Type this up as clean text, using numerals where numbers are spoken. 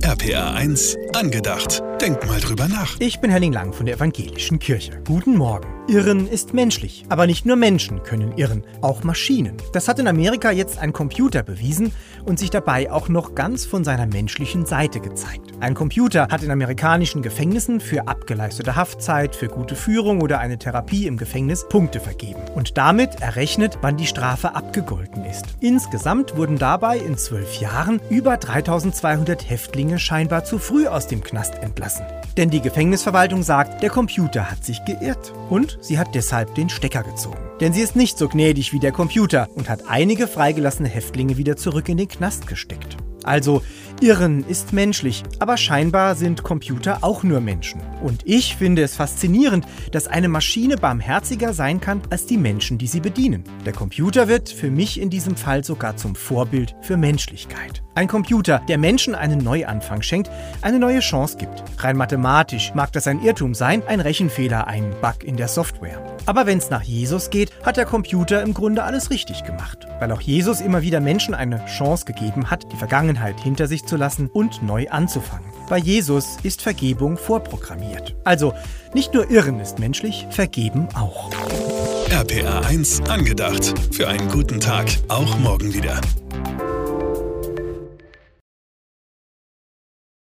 RPA 1 angedacht. Denk mal drüber nach. Ich bin Henning Lang von der Evangelischen Kirche. Guten Morgen. Irren ist menschlich. Aber nicht nur Menschen können irren, auch Maschinen. Das hat in Amerika jetzt ein Computer bewiesen und sich dabei auch noch ganz von seiner menschlichen Seite gezeigt. Ein Computer hat in amerikanischen Gefängnissen für abgeleistete Haftzeit, für gute Führung oder eine Therapie im Gefängnis Punkte vergeben und damit errechnet, wann die Strafe abgegolten ist. Insgesamt wurden dabei in 12 Jahren über 3200 Häftlinge scheinbar zu früh aus dem Knast entlassen. Denn die Gefängnisverwaltung sagt, der Computer hat sich geirrt und sie hat deshalb den Stecker gezogen. Denn sie ist nicht so gnädig wie der Computer und hat einige freigelassene Häftlinge wieder zurück in den Knast gesteckt. Also, Irren ist menschlich, aber scheinbar sind Computer auch nur Menschen. Und ich finde es faszinierend, dass eine Maschine barmherziger sein kann als die Menschen, die sie bedienen. Der Computer wird für mich in diesem Fall sogar zum Vorbild für Menschlichkeit. Ein Computer, der Menschen einen Neuanfang schenkt, eine neue Chance gibt. Rein mathematisch mag das ein Irrtum sein, ein Rechenfehler, ein Bug in der Software. Aber wenn es nach Jesus geht, hat der Computer im Grunde alles richtig gemacht. Weil auch Jesus immer wieder Menschen eine Chance gegeben hat, die Vergangenheit hinter sich zu lassen und neu anzufangen. Bei Jesus ist Vergebung vorprogrammiert. Also nicht nur Irren ist menschlich, Vergeben auch. RPA 1 angedacht. Für einen guten Tag, auch morgen wieder.